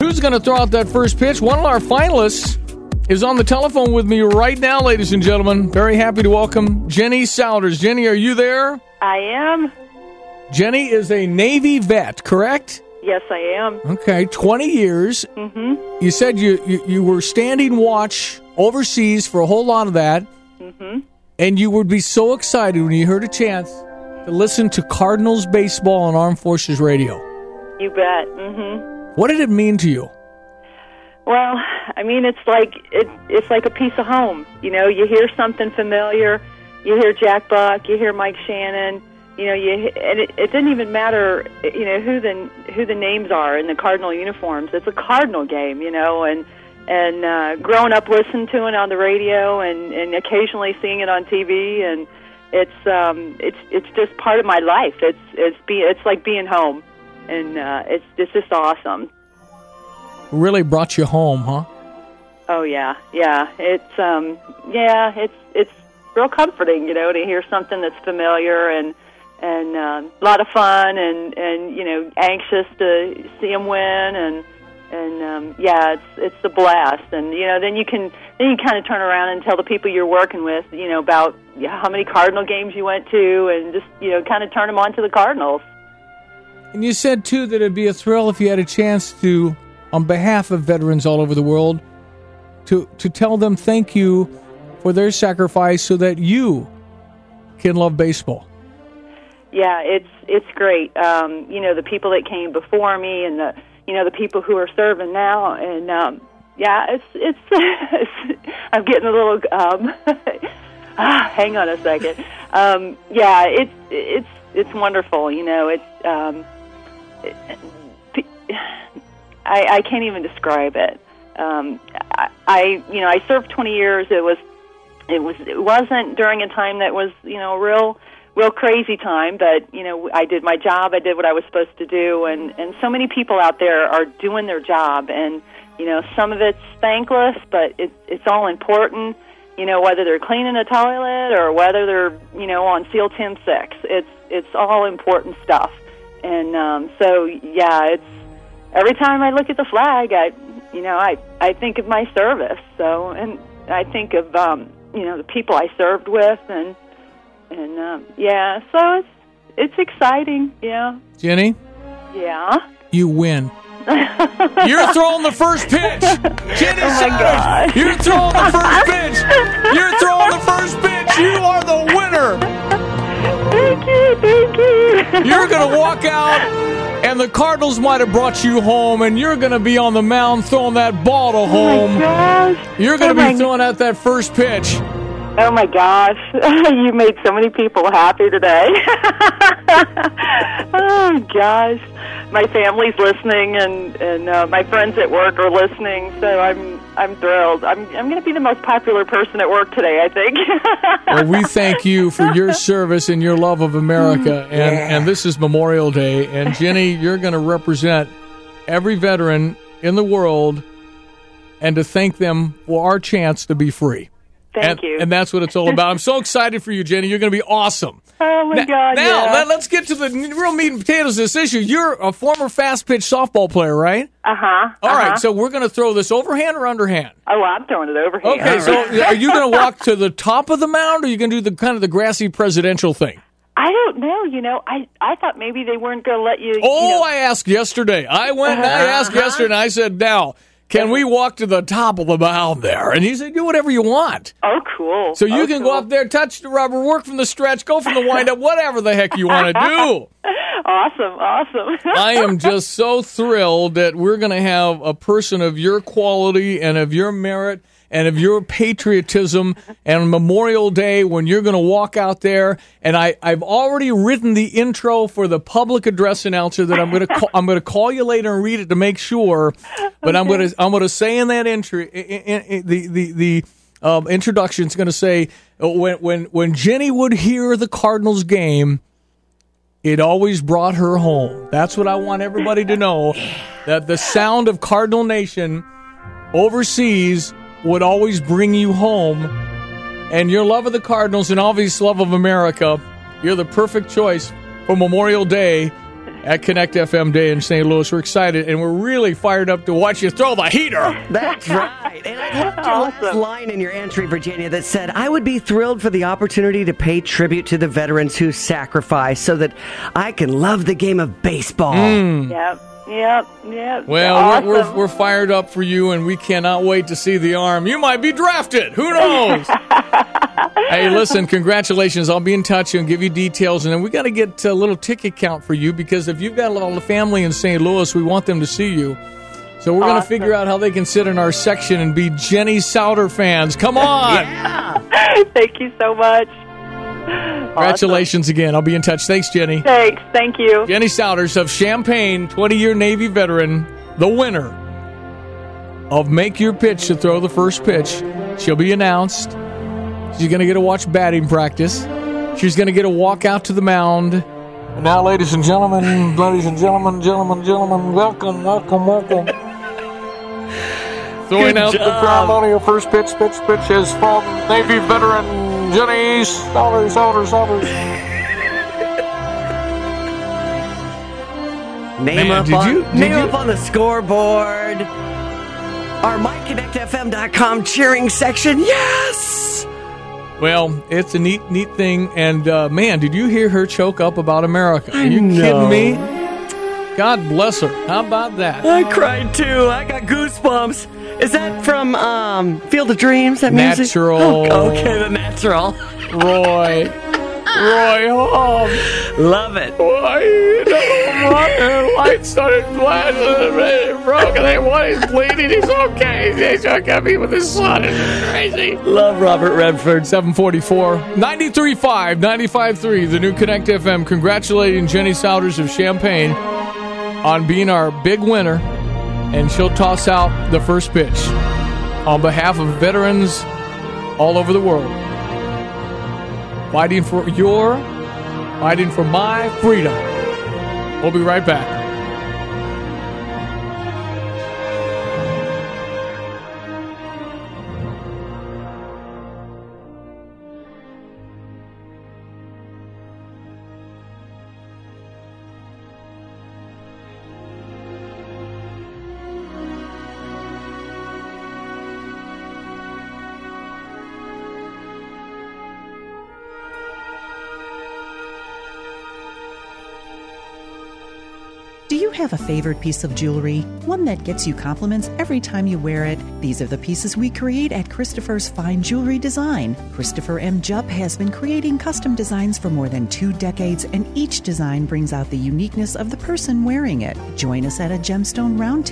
who's going to throw out that first pitch? One of our finalists is on the telephone with me right now, ladies and gentlemen. Very happy to welcome Jenny Souders. Jenny, are you there? I am. Jenny is a Navy vet, correct? Yes, I am. Okay, 20 years. Mm-hmm. You said you were standing watch overseas for a whole lot of that. Mm-hmm. And you would be so excited when you heard a chance to listen to Cardinals baseball on Armed Forces Radio. You bet. Mm-hmm. What did it mean to you? Well, I mean, it's like a piece of home. You know, you hear something familiar. You hear Jack Buck. You hear Mike Shannon. You know, and it didn't even matter, you know, who the names are in the Cardinal uniforms. It's a Cardinal game, you know, and growing up listening to it on the radio and occasionally seeing it on TV, and it's just part of my life. It's like being home, and it's just awesome. Really brought you home, huh? Oh yeah. It's real comforting, you know, to hear something that's familiar and a lot of fun and you know, anxious to see them win and it's a blast. And you know, then you kind of turn around and tell the people you're working with, you know, about how many Cardinal games you went to, and just, you know, kind of turn them on to the Cardinals. And you said too that it'd be a thrill if you had a chance to, on behalf of veterans all over the world, to tell them thank you for their sacrifice so that you can love baseball. Yeah, it's great. You know, the people that came before me and the people who are serving now, and it's I'm getting a little hang on a second. It's wonderful. You know, I can't even describe it. I served 20 years. It wasn't during a time that was, you know, real crazy time, but, you know, I did my job. I did what I was supposed to do, and so many people out there are doing their job, and, you know, some of it's thankless, but it's all important, you know, whether they're cleaning a toilet or whether they're, you know, on SEAL Team 6. It's all important stuff. And so, yeah, it's every time I look at the flag, I think of my service. So, and I think of, you know, the people I served with, and so it's exciting, yeah. Jenny? Yeah? You win. You're throwing the first pitch. Jenny Souders, you're throwing the first pitch. You're throwing the first pitch. You are the winner. Thank you. You're going to walk out, and the Cardinals might have brought you home, and you're going to be on the mound throwing that ball to home. Oh, my gosh. You're going to be throwing out that first pitch. Oh, my gosh. You made so many people happy today. Oh, gosh. My family's listening, and my friends at work are listening, so I'm thrilled. I'm going to be the most popular person at work today, I think. Well, we thank you for your service and your love of America, and this is Memorial Day, and Jenny, you're going to represent every veteran in the world and to thank them for our chance to be free. Thank you. And that's what it's all about. I'm so excited for you, Jenny. You're going to be awesome. Oh, my God, Now, let's get to the real meat and potatoes of this issue. You're a former fast-pitch softball player, right? Uh-huh. All right, so we're going to throw this overhand or underhand? Oh, I'm throwing it overhand. Okay, so are you going to walk to the top of the mound, or are you going to do the kind of the grassy presidential thing? I don't know. You know, I thought maybe they weren't going to let you... I asked yesterday. I asked yesterday, and I said, now... Can we walk to the top of the mound there? And he said, do whatever you want. Oh, cool. So you can go up there, touch the rubber, work from the stretch, go from the windup, whatever the heck you want to do. Awesome. I am just so thrilled that we're going to have a person of your quality and of your merit and of your patriotism and Memorial Day when you're going to walk out there. And I've already written the intro for the public address announcer that I'm going to call you later and read it to make sure. But okay. I'm going to say in that entry the introduction is going to say when Jenny would hear the Cardinals game, it always brought her home. That's what I want everybody to know, that the sound of Cardinal Nation overseas would always bring you home. And your love of the Cardinals and obvious love of America, you're the perfect choice for Memorial Day at Connect FM Day in St. Louis. We're excited, and we're really fired up to watch you throw the heater. That's right. And I loved your last line in your entry, Virginia, that said, I would be thrilled for the opportunity to pay tribute to the veterans who sacrificed so that I can love the game of baseball. Yep. Well, Awesome. we're fired up for you, and we cannot wait to see the arm. You might be drafted. Who knows? Hey, listen, congratulations. I'll be in touch and give you details. And then we got to get a little ticket count for you, because if you've got all the family in St. Louis, we want them to see you. So we're going to figure out how they can sit in our section and be Jenny Sauter fans. Come on. Thank you so much. Congratulations again. I'll be in touch. Thanks, Jenny. Thanks. Thank you. Jenny Souders of Champaign, 20-year Navy veteran, the winner of Make Your Pitch to throw the first pitch. She'll be announced. She's going to get to watch batting practice. She's going to get to walk out to the mound. And now, ladies and gentlemen, welcome. Throwing out the ceremony of first pitch is from Navy veteran Jenny Souders. Name up on the scoreboard. Our MyConnectFM.com cheering section. Yes! Well, it's a neat thing. And, man, did you hear her choke up about America? Are you kidding me? God bless her. How about that? I cried, too. I got goosebumps. Is that from Field of Dreams, that music? Natural. Oh, okay, the Natural. Roy Hall. Love it. The light started flashing, broke, and then one is bleeding. He's okay. He's okay with his son. It's crazy. Love Robert Redford. 744, 93.5, 95.3, the new Connect FM. Congratulating Jenny Souders of Champaign on being our big winner, and she'll toss out the first pitch on behalf of veterans all over the world. Fighting for my freedom. We'll be right back. Do you have a favorite piece of jewelry? One that gets you compliments every time you wear it? These are the pieces we create at Christopher's Fine Jewelry Design. Christopher M. Jupp has been creating custom designs for more than 2 decades, and each design brings out the uniqueness of the person wearing it. Join us at a gemstone roundtable